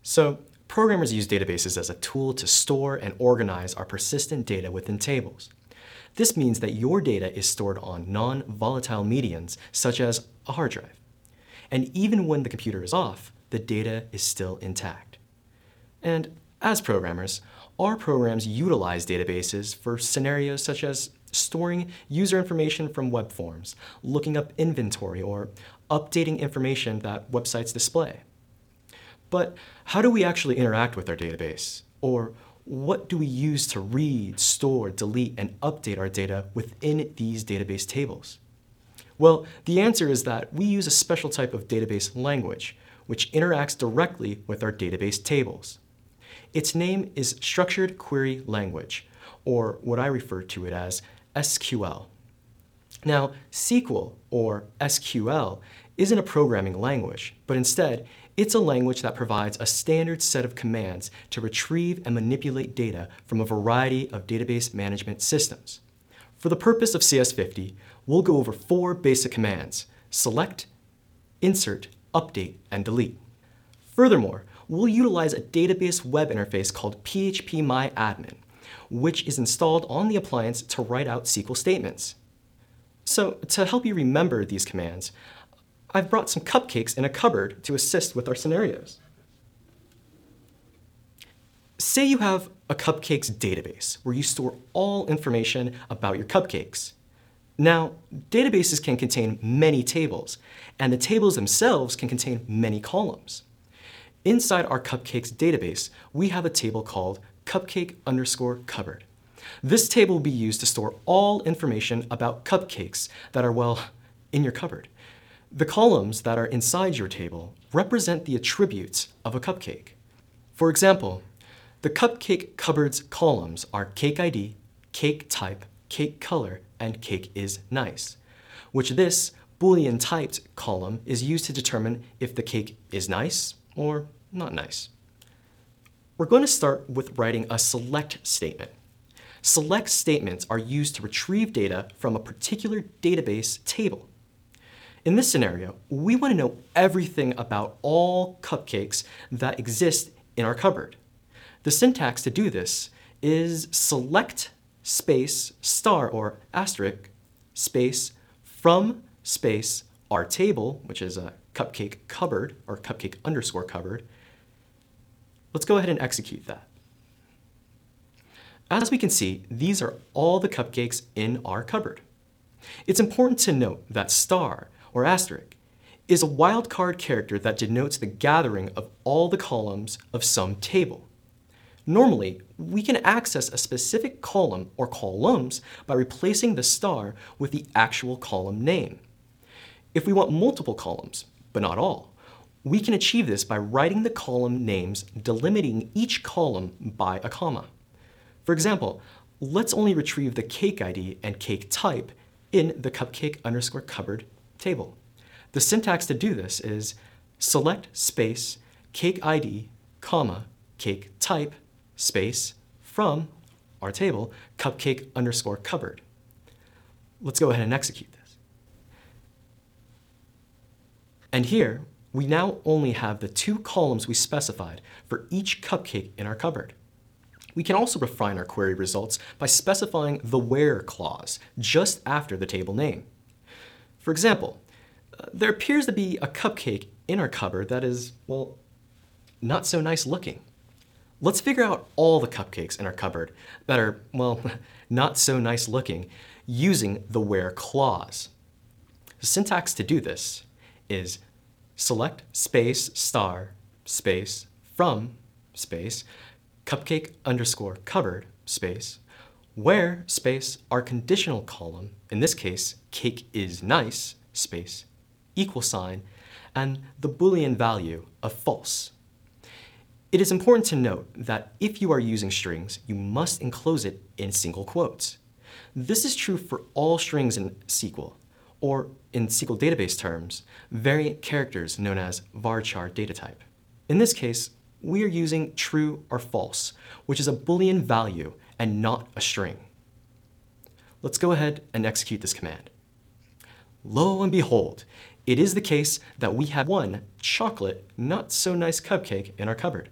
So, programmers use databases as a tool to store and organize our persistent data within tables. This means that your data is stored on non-volatile medians, such as a hard drive. And even when the computer is off, the data is still intact. And as programmers, our programs utilize databases for scenarios such as storing user information from web forms, looking up inventory, or updating information that websites display. But how do we actually interact with our database? Or what do we use to read, store, delete, and update our data within these database tables? Well, the answer is that we use a special type of database language, which interacts directly with our database tables. Its name is Structured Query Language, or what I refer to it as SQL. Now, SQL, or SQL, isn't a programming language, but instead, it's a language that provides a standard set of commands to retrieve and manipulate data from a variety of database management systems. For the purpose of CS50, we'll go over 4 basic commands: select, insert, update, and delete. Furthermore, we'll utilize a database web interface called phpMyAdmin, which is installed on the appliance to write out SQL statements. So, to help you remember these commands, I've brought some cupcakes in a cupboard to assist with our scenarios. Say you have a cupcakes database where you store all information about your cupcakes. Now, databases can contain many tables, and the tables themselves can contain many columns. Inside our cupcakes database, we have a table called cupcake_cupboard. This table will be used to store all information about cupcakes that are, well, in your cupboard. The columns that are inside your table represent the attributes of a cupcake. For example, the cupcake cupboard's columns are cake ID, cake type, cake color, and cake is nice, which this Boolean typed column is used to determine if the cake is nice or not nice. We're going to start with writing a select statement. Select statements are used to retrieve data from a particular database table. In this scenario, we want to know everything about all cupcakes that exist in our cupboard. The syntax to do this is select space star or asterisk space from space our table, which is a cupcake cupboard or cupcake_cupboard. Let's go ahead and execute that. As we can see, these are all the cupcakes in our cupboard. It's important to note that star or asterisk is a wildcard character that denotes the gathering of all the columns of some table. Normally, we can access a specific column or columns by replacing the star with the actual column name. If we want multiple columns, but not all, we can achieve this by writing the column names delimiting each column by a comma. For example, let's only retrieve the cake ID and cake type in the cupcake_cupboard table. The syntax to do this is select space cake ID, comma, cake type, space, from our table, cupcake_cupboard. Let's go ahead and execute this. And here, we now only have the 2 columns we specified for each cupcake in our cupboard. We can also refine our query results by specifying the where clause just after the table name. For example, there appears to be a cupcake in our cupboard that is, well, not so nice looking. Let's figure out all the cupcakes in our cupboard that are, well, not so nice looking using the where clause. The syntax to do this is select space star space from space cupcake_cupboard space where space our conditional column, in this case cake is nice space equal sign and the Boolean value of false. It is important to note that if you are using strings, you must enclose it in single quotes. This is true for all strings in SQL, or in SQL database terms, variant characters known as varchar data type. In this case, we are using true or false, which is a Boolean value and not a string. Let's go ahead and execute this command. lo and behold, it is the case that we have one chocolate, not so nice cupcake in our cupboard.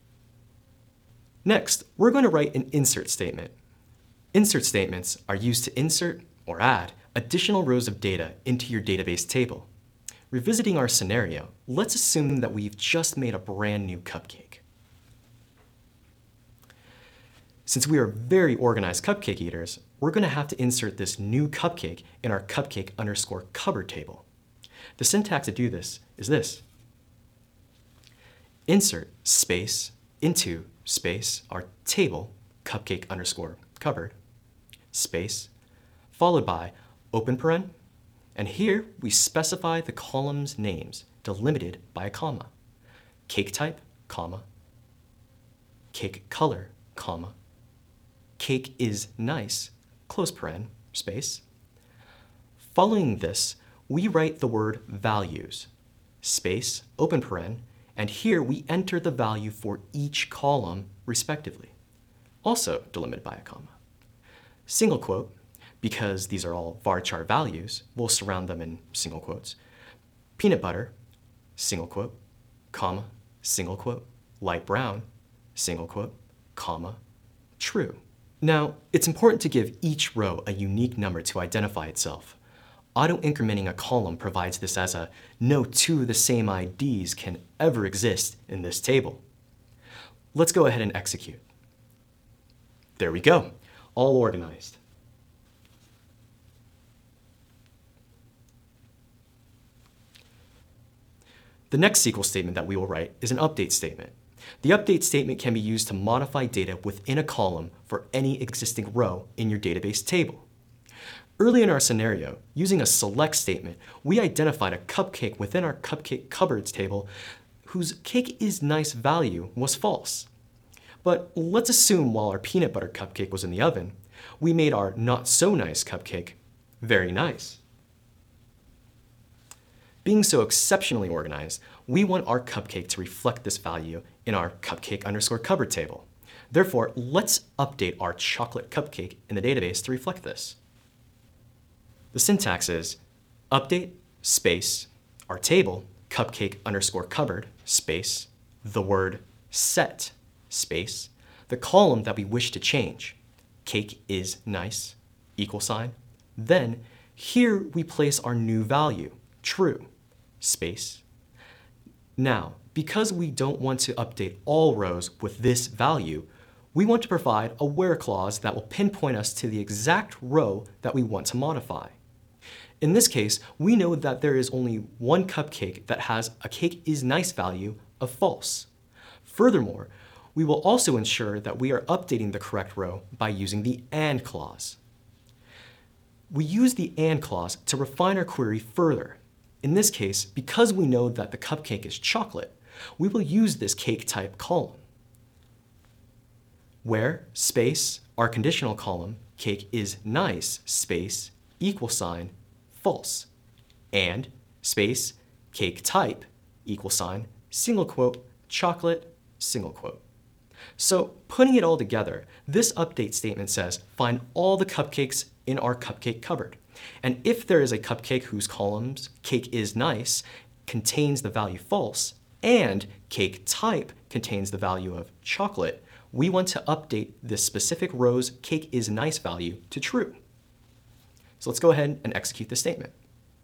Next, we're going to write an insert statement. Insert statements are used to insert or add additional rows of data into your database table. Revisiting our scenario, let's assume that we've just made a brand new cupcake. Since we are very organized cupcake eaters, we're going to have to insert this new cupcake in our cupcake_cupboard table. The syntax to do this is this. Insert space into space our table cupcake_cupboard space followed by open paren, and here we specify the column's names delimited by a comma. Cake type, comma, cake color, comma, cake is nice, close paren, space. Following this, we write the word values, space, open paren, and here we enter the value for each column respectively, also delimited by a comma. Single quote, because these are all varchar values, we'll surround them in single quotes. Peanut butter, single quote, comma, single quote, light brown, single quote, comma, true. Now, it's important to give each row a unique number to identify itself. Auto-incrementing a column provides this as a no two of the same IDs can ever exist in this table. Let's go ahead and execute. There we go, all organized. The next SQL statement that we will write is an update statement. The update statement can be used to modify data within a column for any existing row in your database table. Early in our scenario, using a select statement, we identified a cupcake within our cupcake cupboards table whose cake is nice value was false. But let's assume while our peanut butter cupcake was in the oven, we made our not so nice cupcake very nice. Being so exceptionally organized, we want our cupcake to reflect this value in our cupcake_cupboard table. Therefore, let's update our chocolate cupcake in the database to reflect this. The syntax is update space our table cupcake_cupboard space the word set space the column that we wish to change, cake is nice, $, then here we place our new value, true, space. Now, because we don't want to update all rows with this value, we want to provide a where clause that will pinpoint us to the exact row that we want to modify. In this case, we know that there is only one cupcake that has a cake is nice value of false. Furthermore, we will also ensure that we are updating the correct row by using the AND clause. We use the AND clause to refine our query further. In this case, because we know that the cupcake is chocolate, we will use this cake type column. Where space our conditional column, cake is nice, space, $, false, and space cake type, $, single quote, chocolate, single quote. So putting it all together, this update statement says find all the cupcakes in our cupcake cupboard. And if there is a cupcake whose columns cake is nice contains the value false and cake type contains the value of chocolate, we want to update this specific row's cake is nice value to true. So let's go ahead and execute the statement.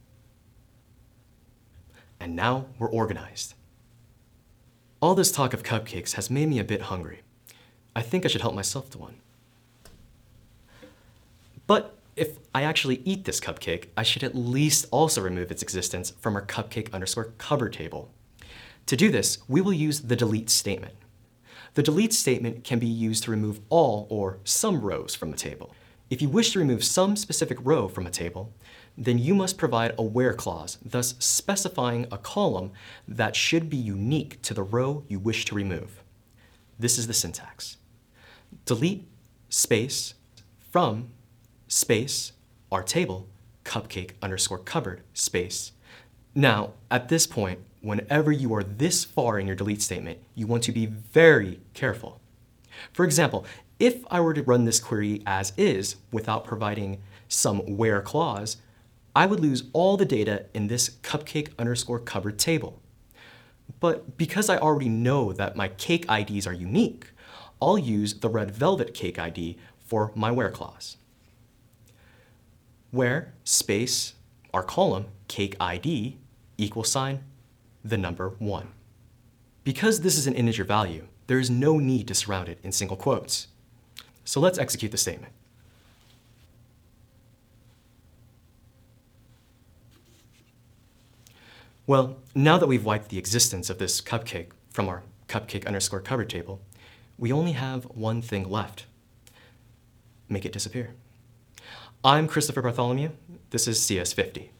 And now we're organized. All this talk of cupcakes has made me a bit hungry. I think I should help myself to one. But if I actually eat this cupcake, I should at least also remove its existence from our cupcake_cupboard table. To do this, we will use the delete statement. The delete statement can be used to remove all or some rows from a table. If you wish to remove some specific row from a table, then you must provide a where clause, thus specifying a column that should be unique to the row you wish to remove. This is the syntax. Delete space from space our table cupcake_cupboard space. Now, at this point, whenever you are this far in your delete statement, you want to be very careful. For example, if I were to run this query as is without providing some where clause, I would lose all the data in this cupcake_covered table. But because I already know that my cake IDs are unique, I'll use the red velvet cake ID for my where clause. Where space our column cake ID equals sign the number 1. Because this is an integer value, there is no need to surround it in single quotes. So let's execute the statement. Well, now that we've wiped the existence of this cupcake from our cupcake_covered table, we only have one thing left. Make it disappear. I'm Christopher Bartholomew. This is CS50.